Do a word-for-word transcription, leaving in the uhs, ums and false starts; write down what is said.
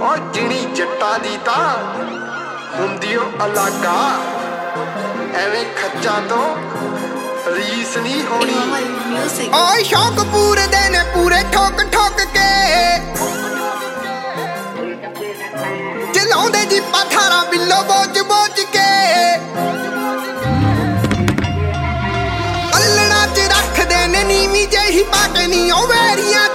ਉਹ ਜਿਣੀ ਜੱਟਾਂ ਦੀ ਤਾਂ ਹੁੰਦੀ ਓ ਅਲਾਗਾ ਐਵੇਂ ਖੱਚਾਂ ਤੋਂ ਰੀਸ ਨਹੀਂ ਹੋਣੀ। ਓਏ ਸ਼ੌਕ ਪੂਰੇ ਦੇ ਨੇ ਪੂਰੇ ਠੋਕ ਠੋਕ ਕੇ ਚਲਾਉਂਦੇ ਜੀ ਪਥਾਰਾ ਬਿੱਲੋ ਬੋਝ ਬੋਝ ਕੇ ਪੱਲਣਾ ਚ ਰੱਖਦੇ ਨੇ ਨੀਵੀਂ ਜਿਹੀ ਪੱਗ ਨੀ ਓ ਵੈਰੀਆਂ